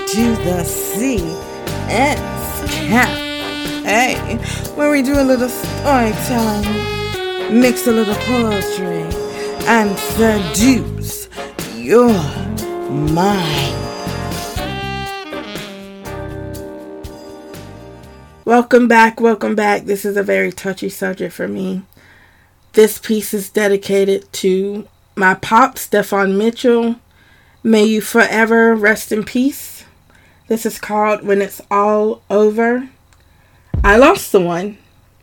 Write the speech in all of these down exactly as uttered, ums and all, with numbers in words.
to the C S Cafe, where we do a little storytelling, mix a little poetry, and seduce your mind. Welcome back, welcome back. This is a very touchy subject for me. This piece is dedicated to my pop, Stefan Mitchell. May you forever rest in peace. This is called When It's All Over. I lost someone.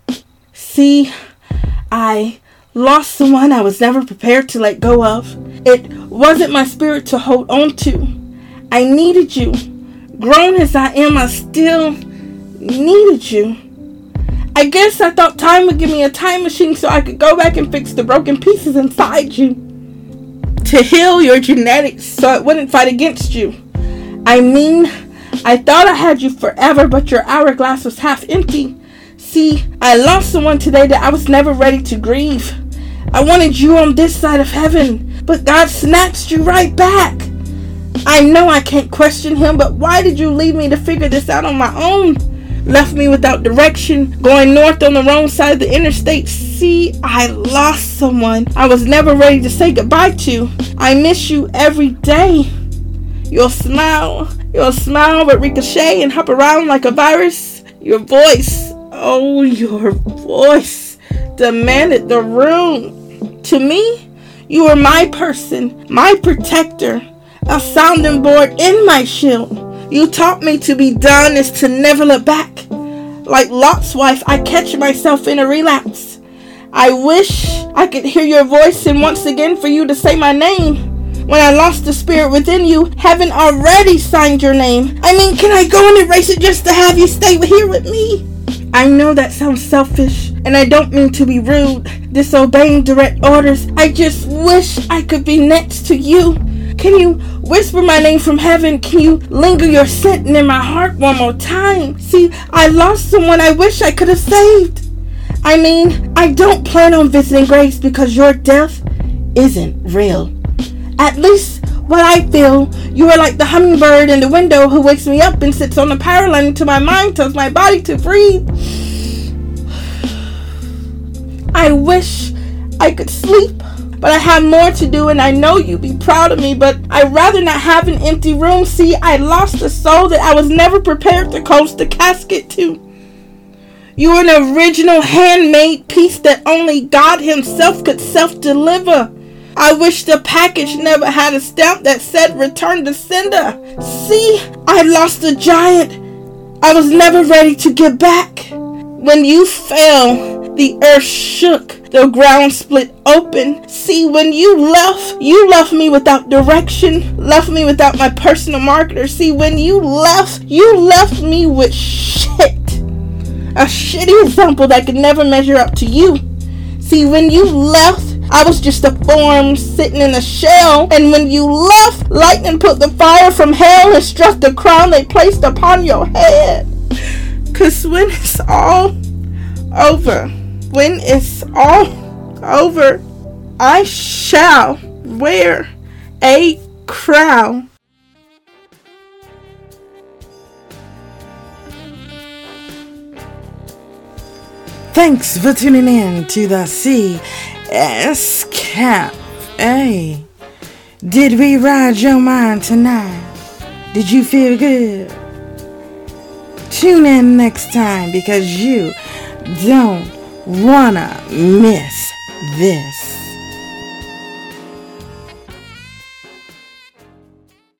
See, I lost someone I was never prepared to let go of. It wasn't my spirit to hold on to. I needed you. Grown as I am, I still needed you. I guess I thought time would give me a time machine so I could go back and fix the broken pieces inside you. To heal your genetics so it wouldn't fight against you. I mean, I thought I had you forever, but your hourglass was half empty. See, I lost someone today that I was never ready to grieve. I wanted you on this side of heaven, but God snatched you right back. I know I can't question him, but why did you leave me to figure this out on my own? Left me without direction, going north on the wrong side of the interstate. See, I lost someone I was never ready to say goodbye to. I miss you every day. Your smile, your smile would ricochet and hop around like a virus. Your voice, oh, your voice demanded the room. To me, you were my person, my protector, a sounding board in my shield. You taught me to be done is to never look back. Like Lot's wife, I catch myself in a relapse. I wish I could hear your voice and once again for you to say my name. When I lost the spirit within you, heaven already signed your name. I mean, can I go and erase it just to have you stay here with me? I know that sounds selfish, and I don't mean to be rude, disobeying direct orders. I just wish I could be next to you. Can you whisper my name from heaven? Can you linger your scent in my heart one more time? See, I lost someone I wish I could have saved. I mean, I don't plan on visiting graves because your death isn't real. At least what I feel, you are like the hummingbird in the window who wakes me up and sits on the power line until my mind tells my body to breathe. I wish I could sleep. But I have more to do, and I know you'd be proud of me, but I'd rather not have an empty room. See, I lost a soul that I was never prepared to close the casket to. You were an original handmade piece that only God himself could self-deliver. I wish the package never had a stamp that said return to sender. See, I lost a giant I was never ready to get back. When you fell, the earth shook. The ground split open. See, when you left, you left me without direction, left me without my personal marketer. See, when you left, you left me with shit. A shitty example that could never measure up to you. See, when you left, I was just a form sitting in a shell. And when you left, lightning put the fire from hell and struck the crown they placed upon your head. Cause when it's all over, when it's all over, I shall wear a crown. Thanks for tuning in to the C S Cafe. Did we ride your mind tonight? Did you feel good? Tune in next time because you don't wanna miss this.